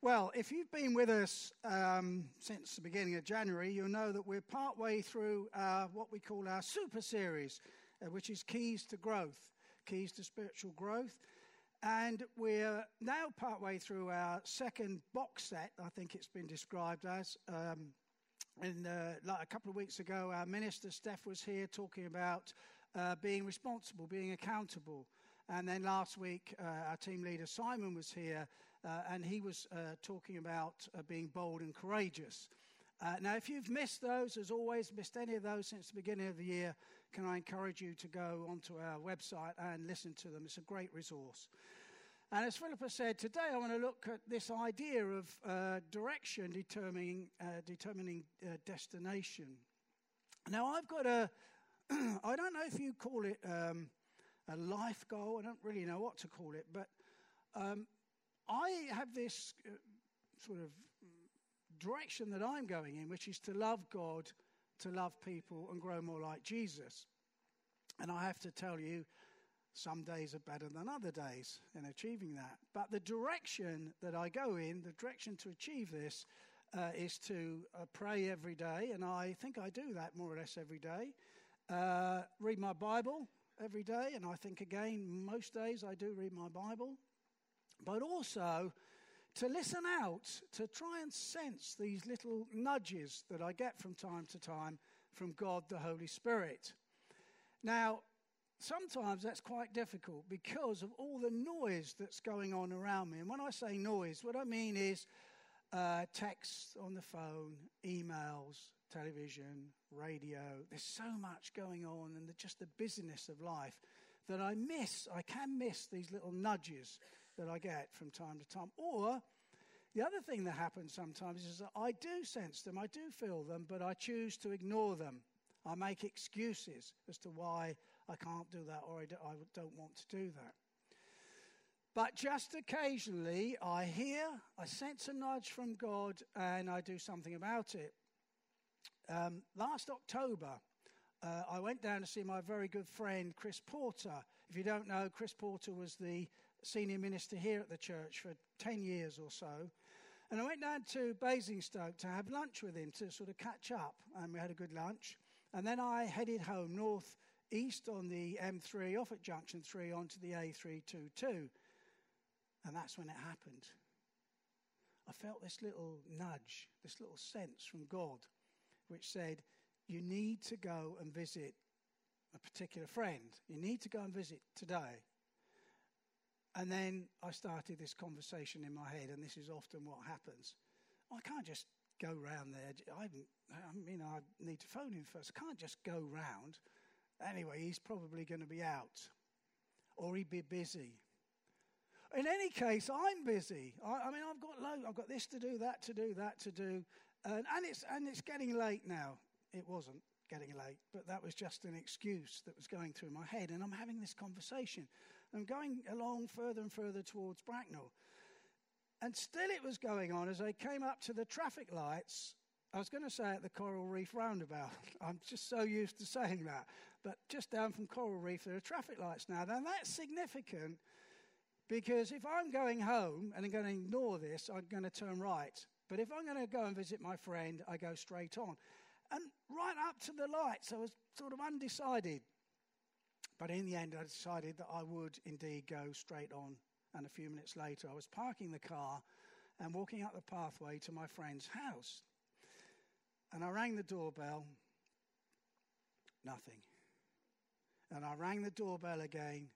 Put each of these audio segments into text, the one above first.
Well, if you've been with us since the beginning of January, you'll know that we're partway through what we call our super series, which is Keys to Growth, Keys to Spiritual Growth. And we're now partway through our second box set, I think it's been described as. Like a couple of weeks ago, our minister, Steph, was here talking about being responsible, being accountable. And then last week, our team leader, Simon, was here, and he was talking about being bold and courageous. Now, if you've missed those, as always, missed any of those since the beginning of the year, can I encourage you to go onto our website and listen to them. It's a great resource. And as Philippa said, today I want to look at this idea of direction determining destination. Now, I've got I don't know if you call it a life goal. I don't really know what to call it, but I have this sort of direction that I'm going in, which is to love God, to love people, and grow more like Jesus. And I have to tell you, some days are better than other days in achieving that. But the direction that I go in, the direction to achieve this, is to pray every day, and I think I do that more or less every day. Read my Bible every day, and I think, again, most days I do read my Bible. But also to listen out, to try and sense these little nudges that I get from time to time from God, the Holy Spirit. Now, sometimes that's quite difficult because of all the noise that's going on around me. And when I say noise, what I mean is texts on the phone, emails, television, radio. There's so much going on, and just the busyness of life that I can miss these little nudges that I get from time to time. Or the other thing that happens sometimes is that I do sense them, I do feel them, but I choose to ignore them. I make excuses as to why I can't do that, or I don't want to do that. But just occasionally I sense a nudge from God, and I do something about it. Last October, I went down to see my very good friend, Chris Porter. If you don't know, Chris Porter was the senior minister here at the church for 10 years or so. And I went down to Basingstoke to have lunch with him to sort of catch up, and we had a good lunch. And then I headed home north-east on the M3, off at Junction 3, onto the A322. And that's when it happened. I felt this little nudge, this little sense from God, which said, you need to go and visit a particular friend. You need to go and visit today. And then I started this conversation in my head, and this is often what happens. I can't just go round there. I need to phone him first. I can't just go round. Anyway, he's probably going to be out, or he'd be busy. In any case, I'm busy. I've got this to do, that to do, that to do, and it's getting late now. It wasn't getting late, but that was just an excuse that was going through my head, and I'm having this conversation. I'm going along further and further towards Bracknell, and still it was going on as I came up to the traffic lights. I was going to say at the Coral Reef roundabout. I'm just so used to saying that, but just down from Coral Reef there are traffic lights now. Now that's significant, because if I'm going home and I'm going to ignore this, I'm going to turn right. But if I'm going to go and visit my friend, I go straight on. And right up to the lights, I was sort of undecided. But in the end, I decided that I would indeed go straight on. And a few minutes later, I was parking the car and walking up the pathway to my friend's house. And I rang the doorbell. Nothing. And I rang the doorbell again.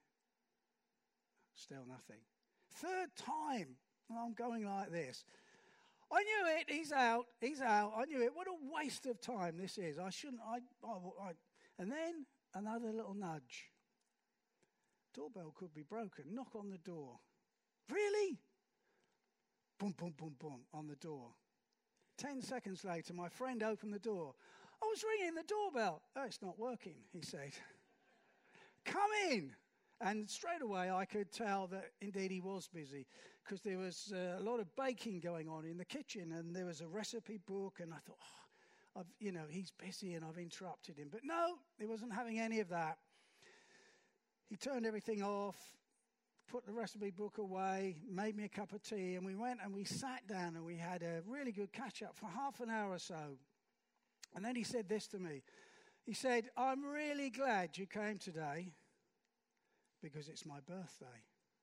Still nothing. Third time, I'm going like this. I knew it. He's out. I knew it. What a waste of time this is. I shouldn't. And then another little nudge. Doorbell could be broken. Knock on the door. Really? Boom, boom, boom, boom on the door. 10 seconds later, my friend opened the door. I was ringing the doorbell. Oh, it's not working, he said. Come in. And straight away I could tell that indeed he was busy, because there was a lot of baking going on in the kitchen, and there was a recipe book, and I thought, he's busy and I've interrupted him. But no, he wasn't having any of that. He turned everything off, put the recipe book away, made me a cup of tea, and we went and we sat down and we had a really good catch-up for half an hour or so. And then he said this to me. He said, I'm really glad you came today because it's my birthday.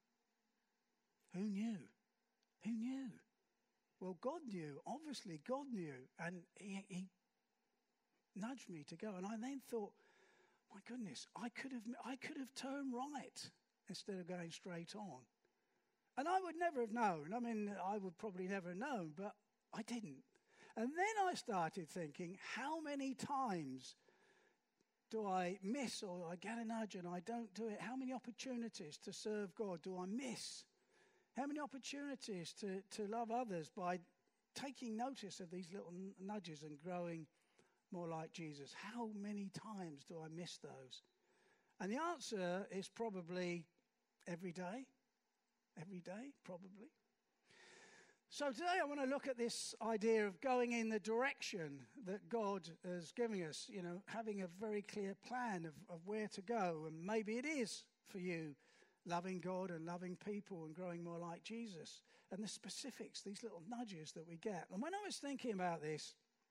Who knew? Who knew? Well, God knew. Obviously, God knew. And he nudged me to go. And I then thought, my goodness, I could have turned right instead of going straight on. And I would never have known. I mean, I would probably never have known, but I didn't. And then I started thinking, how many times do I miss, or I get a nudge and I don't do it? How many opportunities to serve God do I miss? How many opportunities to love others by taking notice of these little nudges and growing more like Jesus? How many times do I miss those? And the answer is probably every day. Every day, probably. So today I want to look at this idea of going in the direction that God is giving us, having a very clear plan of where to go. And maybe it is for you loving God and loving people and growing more like Jesus. And the specifics, these little nudges that we get. And when I was thinking about this,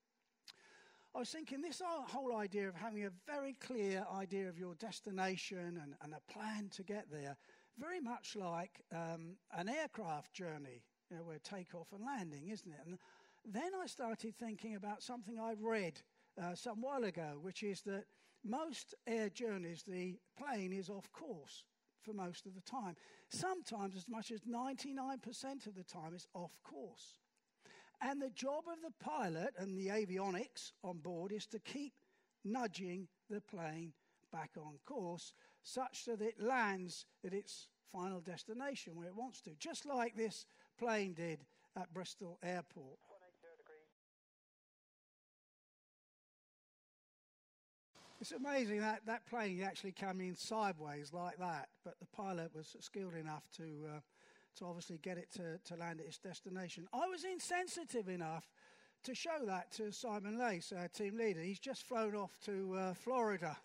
I was thinking this whole idea of having a very clear idea of your destination and a plan to get there, very much like an aircraft journey, where takeoff and landing, isn't it? And then I started thinking about something I read some while ago, which is that most air journeys, the plane is off course for most of the time. Sometimes as much as 99% of the time it's off course. And the job of the pilot and the avionics on board is to keep nudging the plane back on course such that it lands at its final destination where it wants to, just like this plane did at Bristol Airport. It's amazing that plane actually came in sideways like that, but the pilot was skilled enough to obviously get it to land at its destination. I was insensitive enough to show that to Simon Lace, our team leader. He's just flown off to Florida.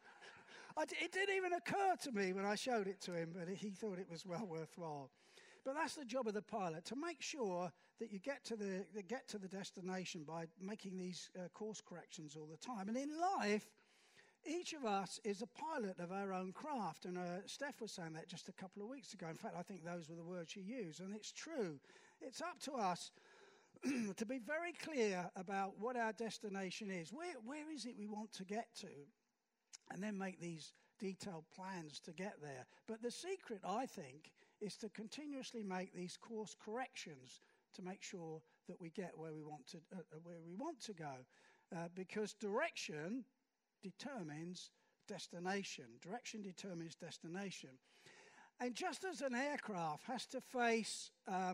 It didn't even occur to me when I showed it to him, but he thought it was well worthwhile. But that's the job of the pilot, to make sure that you get to the destination by making these course corrections all the time. And in life, each of us is a pilot of our own craft. And Steph was saying that just a couple of weeks ago. In fact, I think those were the words she used. And it's true. It's up to us to be very clear about what our destination is. Where is it we want to get to? And then make these detailed plans to get there. But the secret, I think, is to continuously make these course corrections to make sure that we get where we want to go. Because direction determines destination. Direction determines destination. And just as an aircraft has to face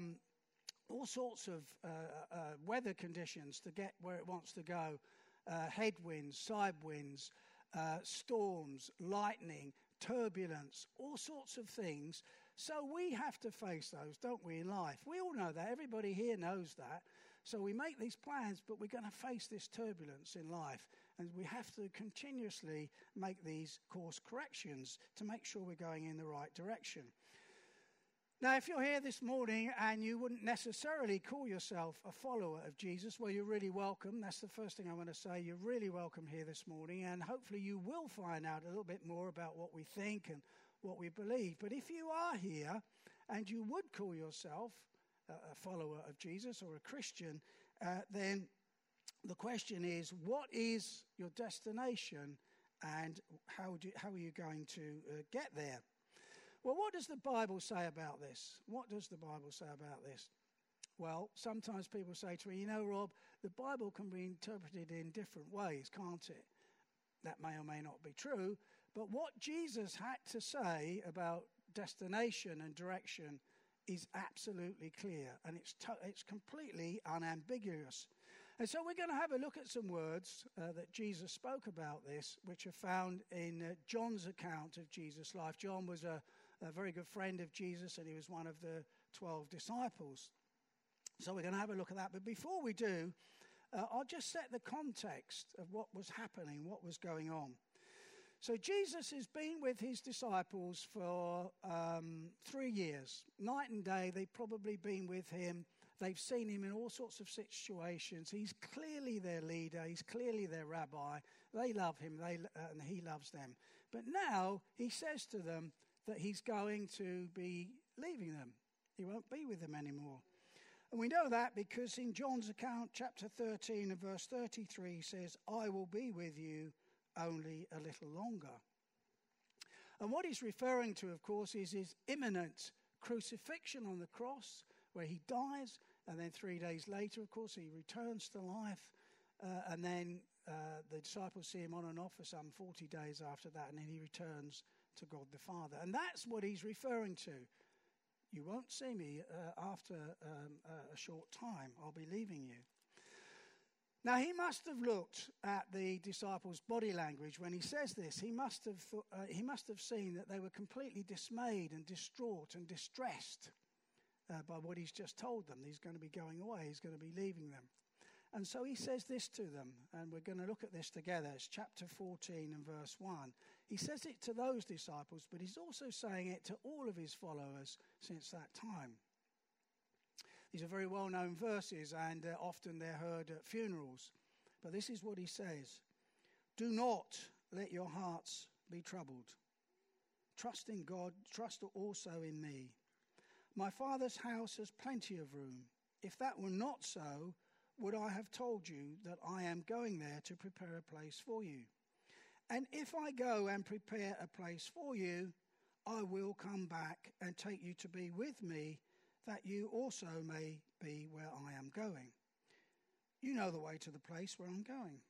all sorts of weather conditions to get where it wants to go, headwinds, side winds, storms, lightning, turbulence, all sorts of things. So we have to face those, don't we, in life? We all know that. Everybody here knows that. So we make these plans, but we're going to face this turbulence in life. And we have to continuously make these course corrections to make sure we're going in the right direction. Now, if you're here this morning and you wouldn't necessarily call yourself a follower of Jesus, well, you're really welcome. That's the first thing I want to say. You're really welcome here this morning, and hopefully you will find out a little bit more about what we think and what we believe. But if you are here and you would call yourself a follower of Jesus or a Christian, then the question is, what is your destination and how are you going to get there? Well, what does the Bible say about this? What does the Bible say about this? Well, sometimes people say to me, Rob, the Bible can be interpreted in different ways, can't it? That may or may not be true. But what Jesus had to say about destination and direction is absolutely clear, and it's completely unambiguous. And so we're going to have a look at some words that Jesus spoke about this, which are found in John's account of Jesus' life. John was a very good friend of Jesus, and he was one of the 12 disciples. So we're going to have a look at that. But before we do, I'll just set the context of what was happening, what was going on. So Jesus has been with his disciples for 3 years. Night and day, they've probably been with him. They've seen him in all sorts of situations. He's clearly their leader. He's clearly their rabbi. They love him, and he loves them. But now he says to them that he's going to be leaving them. He won't be with them anymore. And we know that because in John's account, chapter 13 and verse 33 says, I will be with you only a little longer. And what he's referring to, of course, is his imminent crucifixion on the cross, where he dies, and then 3 days later, of course, he returns to life, and then the disciples see him on and off for some 40 days after that, and then he returns to God the Father. And that's what he's referring to. You won't see me after a short time. I'll be leaving you. Now, he must have looked at the disciples' body language when he says this. He must have seen that they were completely dismayed and distraught and distressed by what he's just told them. He's going to be going away. He's going to be leaving them. And so he says this to them, and we're going to look at this together. It's chapter 14 and verse 1. He says it to those disciples, but he's also saying it to all of his followers since that time. These are very well-known verses, and often they're heard at funerals. But this is what he says. Do not let your hearts be troubled. Trust in God, trust also in me. My Father's house has plenty of room. If that were not so, would I have told you that I am going there to prepare a place for you? And if I go and prepare a place for you, I will come back and take you to be with me, that you also may be where I am going. You know the way to the place where I'm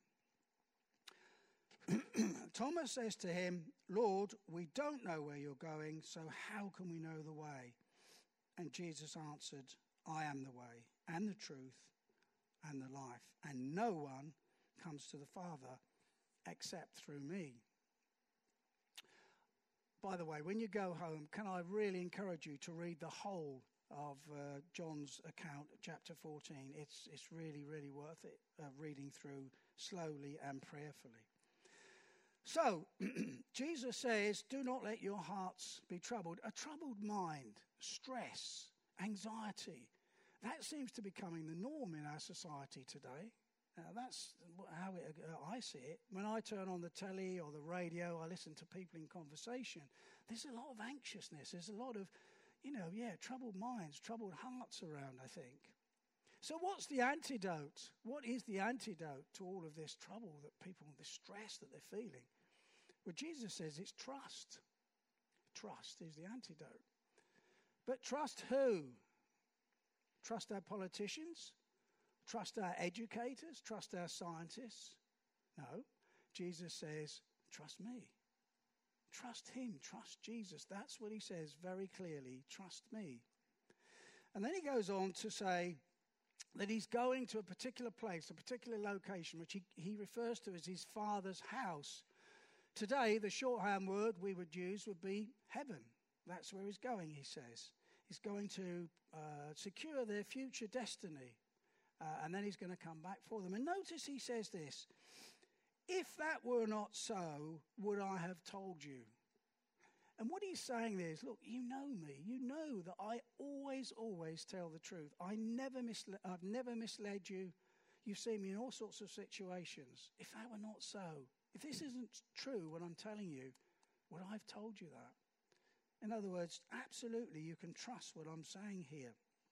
going. Thomas says to him, Lord, we don't know where you're going, so how can we know the way? And Jesus answered, I am the way and the truth and the life, and no one comes to the Father except through me. By the way, when you go home, can I really encourage you to read the whole of John's account, chapter 14. It's really, really worth it, reading through slowly and prayerfully. So, Jesus says, do not let your hearts be troubled. A troubled mind, stress, anxiety, that seems to be becoming the norm in our society today. That's how I see it. When I turn on the telly or the radio, I listen to people in conversation. There's a lot of anxiousness. There's a lot of, troubled minds, troubled hearts around, I think. So what's the antidote? What is the antidote to all of this trouble that people, the stress that they're feeling? Well, Jesus says it's trust. Trust is the antidote. But trust who? Trust our politicians? Trust our educators? Trust our scientists? No. Jesus says, trust me. Trust him. Trust Jesus. That's what he says very clearly. Trust me. And then he goes on to say that he's going to a particular place, a particular location, which he refers to as his Father's house. Today, the shorthand word we would use would be heaven. That's where he's going, he says. He's going to secure their future destiny. And then he's going to come back for them. And notice he says this, if that were not so, would I have told you? And what he's saying there is, look, you know me. You know that I always tell the truth. I've never misled you. You've seen me in all sorts of situations. If that were not so, if this isn't true what I'm telling you, would I have told you that? In other words, absolutely, you can trust what I'm saying here.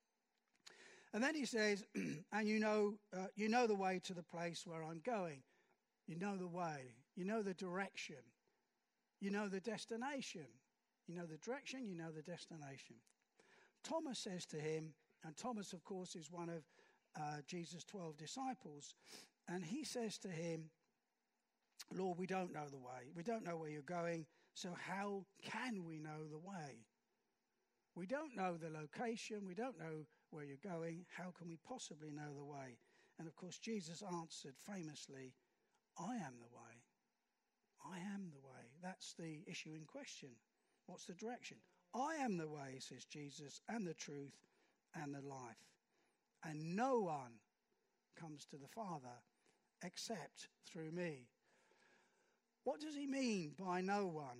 And then he says, and you know the way to the place where I'm going. You know the way. You know the direction. You know the destination. You know the direction. You know the destination. Thomas says to him, and Thomas, of course, is one of Jesus' 12 disciples, and he says to him, Lord, we don't know the way. We don't know where you're going, so how can we know the way? We don't know the location. We don't know where you're going. How can we possibly know the way? And, of course, Jesus answered famously, I am the way. I am the way. That's the issue in question. What's the direction? I am the way, says Jesus, and the truth and the life. And no one comes to the Father except through me. What does he mean by no one?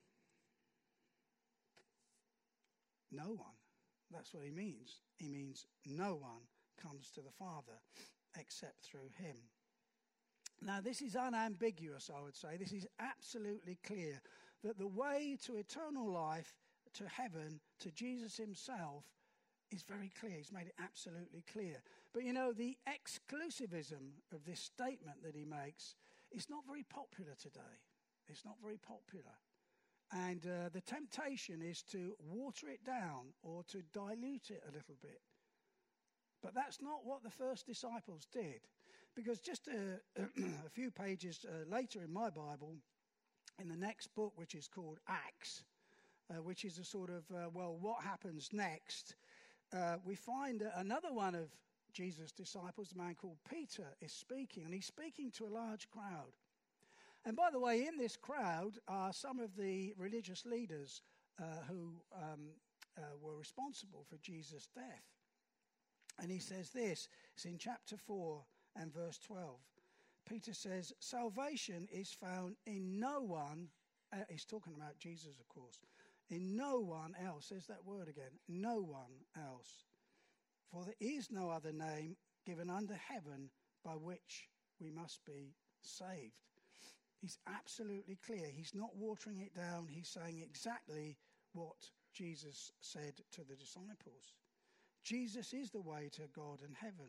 No one. That's what he means. He means no one comes to the Father except through him. Now, this is unambiguous, I would say. This is absolutely clear that the way to eternal life, to heaven, to Jesus himself is very clear. He's made it absolutely clear. But you know, the exclusivism of this statement that he makes is not very popular today. It's not very popular. And the temptation is to water it down or to dilute it a little bit. But that's not what the first disciples did. Because just a few pages later in my Bible, in the next book, which is called Acts, which is a sort of, what happens next, we find another one of Jesus' disciples, a man called Peter, is speaking. And he's speaking to a large crowd. And by the way, in this crowd are some of the religious leaders who were responsible for Jesus' death. And he says this, it's in chapter 4 and verse 12. Peter says, salvation is found in no one, he's talking about Jesus, of course, in no one else. There's that word again, no one else. For there is no other name given under heaven by which we must be saved. He's absolutely clear. He's not watering it down. He's saying exactly what Jesus said to the disciples. Jesus is the way to God and heaven.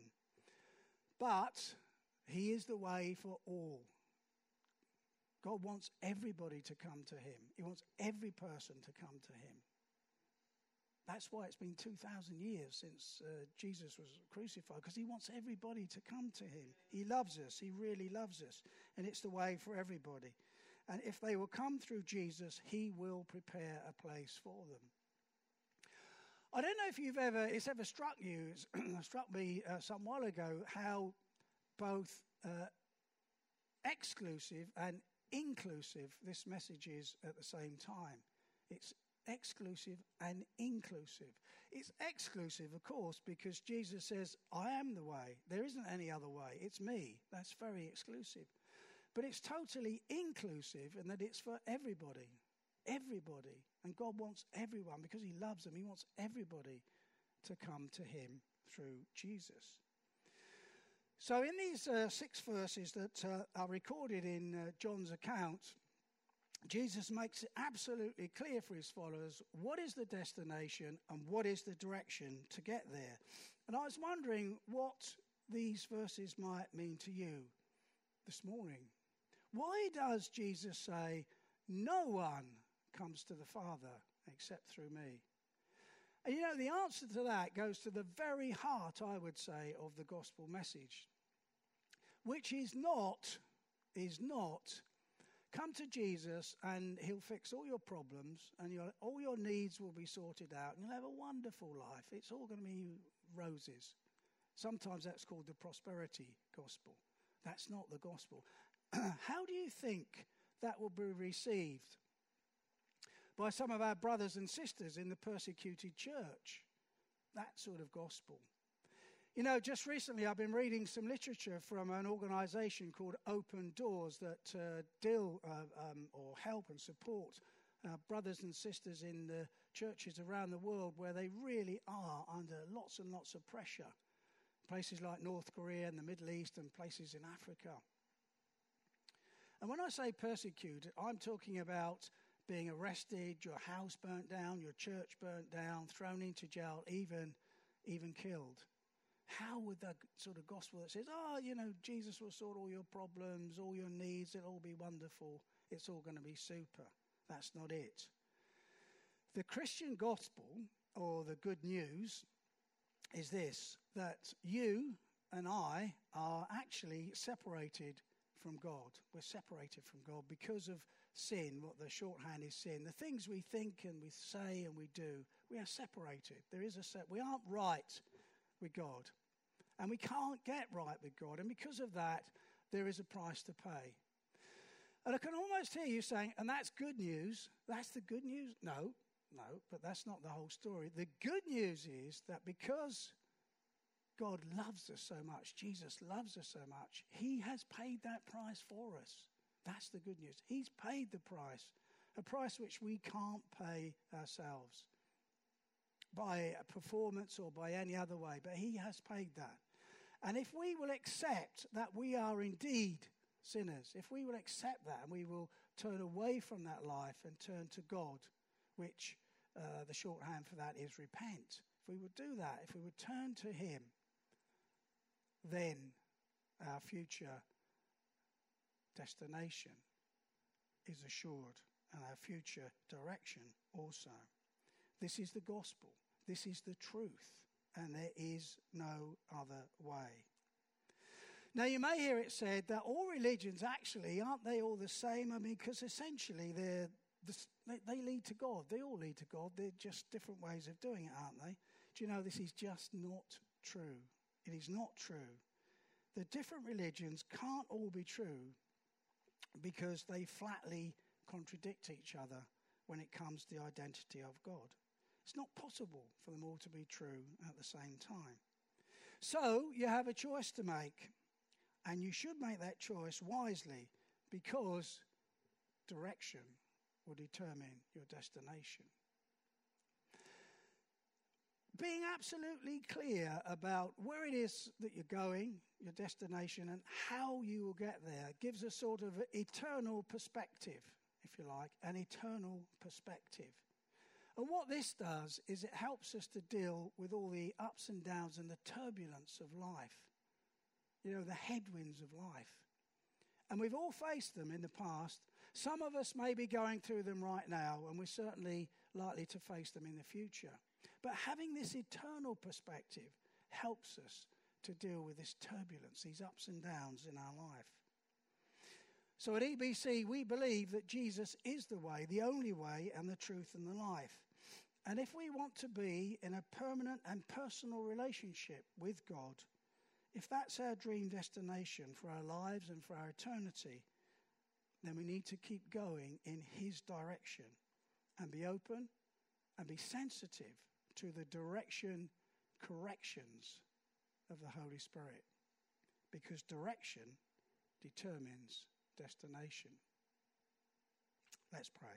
But he is the way for all. God wants everybody to come to him. He wants every person to come to him. That's why it's been 2,000 years since Jesus was crucified, because he wants everybody to come to him. He loves us. He really loves us. And it's the way for everybody. And if they will come through Jesus, he will prepare a place for them. I don't know if it's ever struck you, struck me some while ago, how both exclusive and inclusive this message is at the same time. It's exclusive and inclusive. It's exclusive, of course, because Jesus says, I am the way. There isn't any other way. It's me. That's very exclusive. But it's totally inclusive in that it's for everybody. Everybody. And God wants everyone, because he loves them. He wants everybody to come to him through Jesus. So in these 6 verses that are recorded in John's account, Jesus makes it absolutely clear for his followers what is the destination and what is the direction to get there. And I was wondering what these verses might mean to you this morning. Why does Jesus say, no one comes to the Father except through me? And you know, the answer to that goes to the very heart, I would say, of the gospel message, which is not come to Jesus and he'll fix all your problems and all your needs will be sorted out and you'll have a wonderful life. It's all going to be roses. Sometimes that's called the prosperity gospel. That's not the gospel. How do you think that will be received by some of our brothers and sisters in the persecuted church? That sort of gospel. You know, just recently I've been reading some literature from an organization called Open Doors that deal or help and support brothers and sisters in the churches around the world where they really are under lots and lots of pressure. Places like North Korea and the Middle East and places in Africa. And when I say persecuted, I'm talking about being arrested, your house burnt down, your church burnt down, thrown into jail, even killed. How would that sort of gospel that says, Jesus will sort all your problems, all your needs, it'll all be wonderful, it's all going to be super. That's not it. The Christian gospel, or the good news, is this, that you and I are actually separated from God. We're separated from God because of sin, what the shorthand is sin. The things we think and we say and we do, we are separated. We aren't right with God. And we can't get right with God. And because of that, there is a price to pay. And I can almost hear you saying, and that's good news. That's the good news? No, but that's not the whole story. The good news is that because God loves us so much, Jesus loves us so much, he has paid that price for us. That's the good news. He's paid the price, a price which we can't pay ourselves by performance or by any other way, but he has paid that. And if we will accept that we are indeed sinners, if we will accept that and we will turn away from that life and turn to God, which the shorthand for that is repent. If we would do that, if we would turn to him, then our future destination is assured, and our future direction also. This is the gospel. This is the truth, and there is no other way. Now, you may hear it said that all religions actually, aren't they all the same? I mean, because essentially they lead to God. They all lead to God. They're just different ways of doing it, aren't they? Do you know this is just not true? It is not true. The different religions can't all be true because they flatly contradict each other when it comes to the identity of God. It's not possible for them all to be true at the same time. So you have a choice to make, and you should make that choice wisely, because direction will determine your destination. Being absolutely clear about where it is that you're going, your destination, and how you will get there gives a sort of eternal perspective, if you like, an eternal perspective. And what this does is it helps us to deal with all the ups and downs and the turbulence of life, you know, the headwinds of life. And we've all faced them in the past. Some of us may be going through them right now, and we're certainly likely to face them in the future. But having this eternal perspective helps us to deal with this turbulence, these ups and downs in our life. So at EBC, we believe that Jesus is the way, the only way, and the truth and the life. And if we want to be in a permanent and personal relationship with God, if that's our dream destination for our lives and for our eternity, then we need to keep going in his direction and be open and be sensitive to the corrections of the Holy Spirit, because direction determines destination. Let's pray.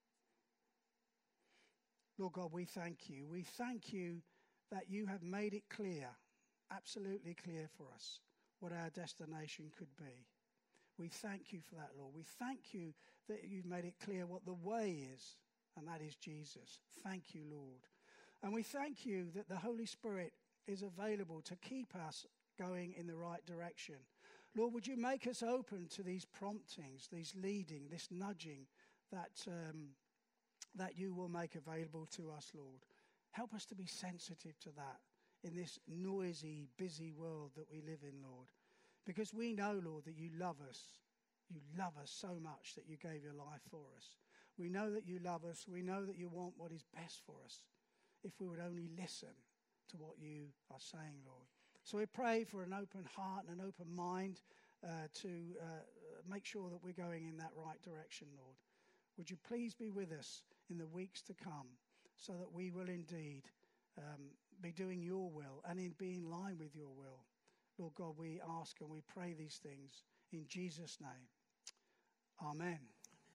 Lord God, we thank you. We thank you that you have made it clear, absolutely clear for us, what our destination could be. We thank you for that, Lord. We thank you that you've made it clear what the way is, and that is Jesus. Thank you, Lord. And we thank you that the Holy Spirit is available to keep us going in the right direction. Lord, would you make us open to these promptings, these leading, this nudging that you will make available to us, Lord. Help us to be sensitive to that in this noisy, busy world that we live in, Lord. Because we know, Lord, that you love us. You love us so much that you gave your life for us. We know that you love us. We know that you want what is best for us, if we would only listen to what you are saying, Lord. So we pray for an open heart and an open mind to make sure that we're going in that right direction, Lord. Would you please be with us in the weeks to come, so that we will indeed be doing your will and be in line with your will. Lord God, we ask and we pray these things in Jesus' name. Amen.